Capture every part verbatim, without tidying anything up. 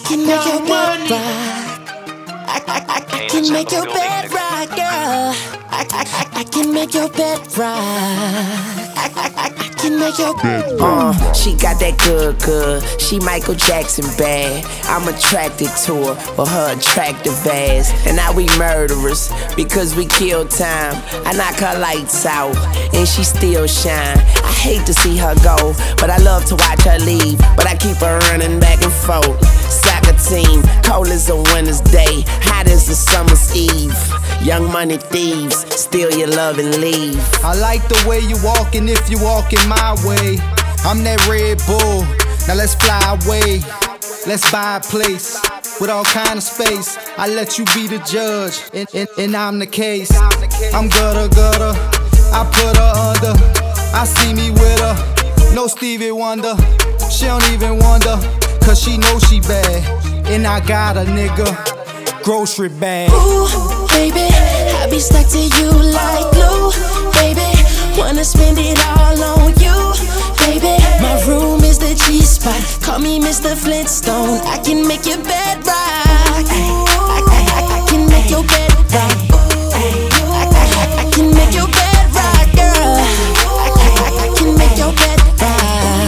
can make your bed rock. I, I, I, I can make your bed rock, girl. I, I, I, I can make your bed rock. I, I, I, I can make your bed rock. Uh, she got that good, good. She Michael Jackson bad. I'm attracted to her for her attractive ass. And now we murderers because we kill time. I knock her lights out and she still shine. I hate to see her go, but I love to watch her leave. But I keep her running back and forth. Soccer team, cold as a winter's day, hot as a summer's eve. Young money thieves, steal your love and leave. I like the way you walkin' if you walkin' my way. I'm that Red Bull, now let's fly away. Let's buy a place with all kind of space. I let you be the judge, and, and, and I'm the case. I'm gutter, gutter, I put her under. I see me with her, no Stevie Wonder. She don't even wonder, cause she know she bad. And I got a nigga, grocery bag. Ooh, baby, I be stuck to you like glue. Baby, wanna spend it all on you. Baby, my room is the G-spot. Call me Mister Flintstone. I can make your bed rock. I, I, I, I can make your bed rock. I, I, I can make your bed rock, girl. I, I, I can make your bed rock.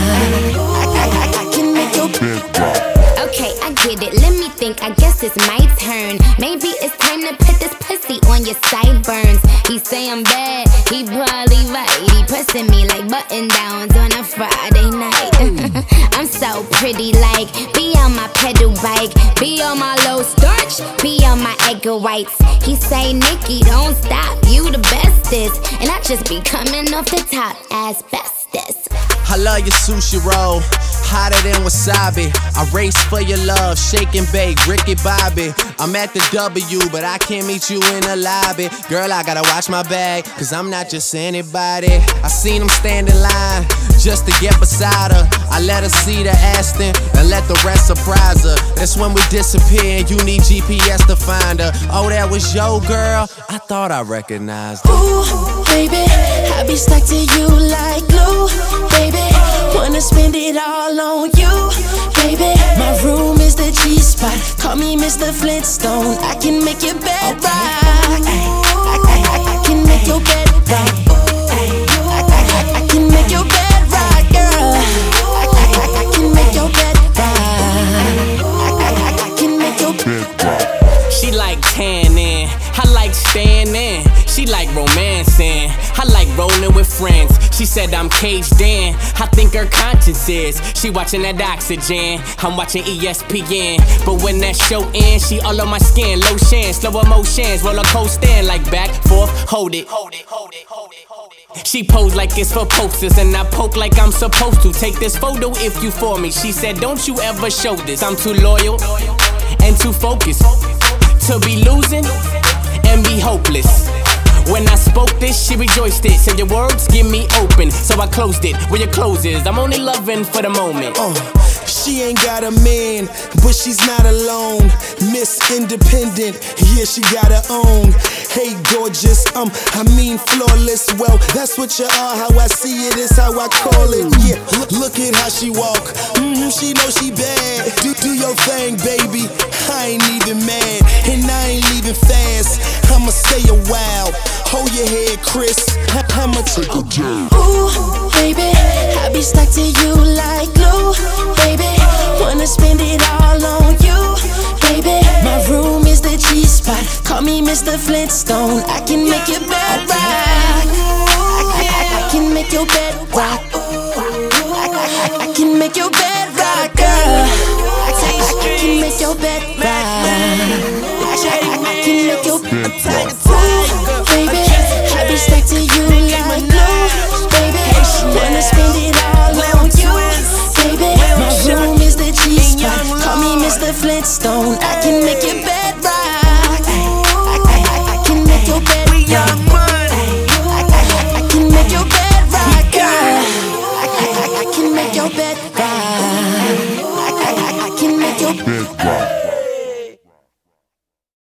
I, I, I can make your bed rock. Okay, I get it, let me think, I guess it's my turn. Maybe it's time to put this pussy on your sideburns. He say I'm bad, he probably right. He pressing me like button downs on a Friday night. I'm so pretty, like, be on my pedal bike, be on my low starch, be on my egg whites. He say, Nikki, don't stop, you the bestest. And I just be coming off the top as bestest. I love your sushi roll, hotter than wasabi. I race for your love, shake and bake, Ricky Bobby. I'm at the W, but I can't meet you in the lobby. Girl, I gotta watch my bag, cause I'm not just anybody. I seen him stand in line, just to get beside her. I let her see the Aston, and let the rest surprise her. That's when we disappear, and you need G P S to find her. Oh, that was your girl? I thought I recognized her. Ooh, baby, I be stuck to you like glue. Baby, wanna spend it all on you. Baby, my room is the G-spot. Call me Mister Flintstone. I can make your bed rock. I, I, I, I can make your bed rock. I, I, I can make your bed rock, girl. I, I, I can make your bed rock. I, I, I can make your bed rock. She like tanning, I like staying in. She like romancing, I like rolling with friends. She said I'm caged in, I think her conscience is. She watching that Oxygen, I'm watching E S P N. But when that show ends, she all on my skin. Lotion, slow emotions, roller coaster, like back, forth, hold it. Hold it, hold it, hold it, hold it. She pose like it's for posters, and I poke like I'm supposed to. Take this photo if you for me. She said, don't you ever show this. I'm too loyal and too focused to be losing and be hopeless. When I spoke this, she rejoiced it. Said your words give me open, so I closed it. Where your clothes is, I'm only loving for the moment. Uh, she ain't got a man, but she's not alone. Miss Independent, yeah, she got her own. Hey, gorgeous, um, I mean flawless. Well, that's what you are. How I see it is how I call it. Yeah, look at how she walk. Mm-hmm, she know she bad. Do do your thing, baby. I ain't even mad, and I ain't leaving fast. I'ma stay a while. Hold your head, Chris. I'ma take a jab. Ooh, baby, I be stuck to you like glue. Baby, wanna spend it all on you. Baby, my room is the G-spot. Call me Mister Flintstone. I can make your bed rock. I, I, I can make your bed rock. I, I, I can make your bed rock, girl. I, I, I can make your bed rock. I, I, I can make your bed rock. Ooh, baby, I be stuck to you like glue. Baby, wanna spend it all on you. Baby, my room is the G-spot. Call me Mister Flintstone. I can make your bed rock. I, I, I, I can make your bed rock.